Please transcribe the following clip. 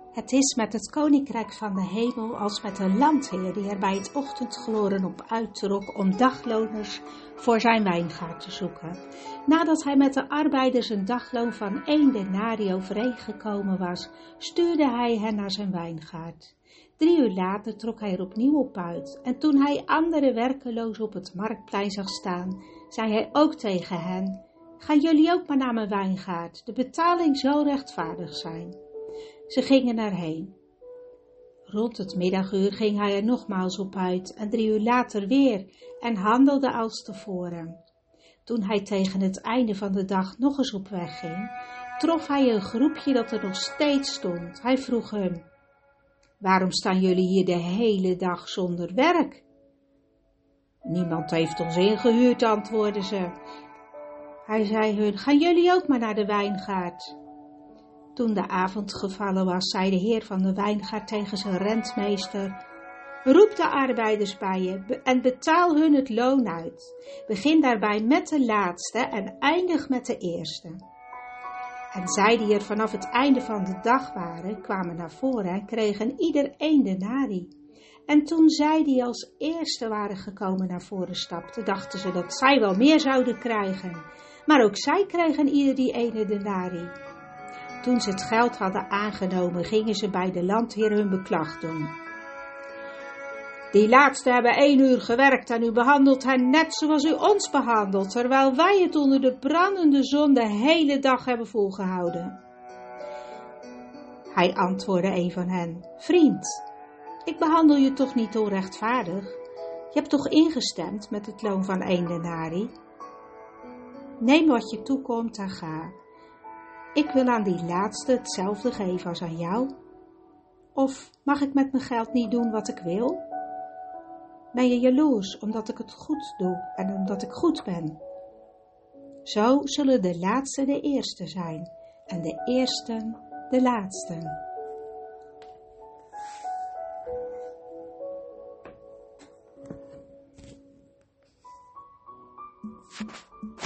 Het is met het koninkrijk van de hemel als met een landheer die er bij het ochtendgloren op uittrok om dagloners voor zijn wijngaard te zoeken. Nadat hij met de arbeiders een dagloon van 1 denarii overeengekomen was, stuurde hij hen naar zijn wijngaard. 3 uur later trok hij er opnieuw op uit en toen hij andere werkelozen op het marktplein zag staan, zei hij ook tegen hen: gaan jullie ook maar naar mijn wijngaard, de betaling zal rechtvaardig zijn. Ze gingen erheen. Rond het middaguur ging hij er nogmaals op uit en 3 uur later weer en handelde als tevoren. Toen hij tegen het einde van de dag nog eens op weg ging, trof hij een groepje dat er nog steeds stond. Hij vroeg hun: waarom staan jullie hier de hele dag zonder werk? Niemand heeft ons ingehuurd, antwoordden ze. Hij zei hun: gaan jullie ook maar naar de wijngaard? Toen de avond gevallen was, zei de heer van de wijngaard tegen zijn rentmeester: roep de arbeiders bij je en betaal hun het loon uit. Begin daarbij met de laatste en eindig met de eerste. En zij die er vanaf het einde van de dag waren, kwamen naar voren en kregen ieder 1 denarii. En toen zij die als eerste waren gekomen naar voren stapten, dachten ze dat zij wel meer zouden krijgen. Maar ook zij kregen ieder die 1 denarii. Toen ze het geld hadden aangenomen, gingen ze bij de landheer hun beklag doen. Die laatste hebben 1 uur gewerkt en u behandelt hen net zoals u ons behandelt, terwijl wij het onder de brandende zon de hele dag hebben volgehouden. Hij antwoordde een van hen: vriend, ik behandel je toch niet onrechtvaardig? Je hebt toch ingestemd met het loon van 1 denarii? Neem wat je toekomt en ga. Ik wil aan die laatste hetzelfde geven als aan jou. Of mag ik met mijn geld niet doen wat ik wil? Ben je jaloers omdat ik het goed doe en omdat ik goed ben? Zo zullen de laatste de eerste zijn en de eersten de laatsten.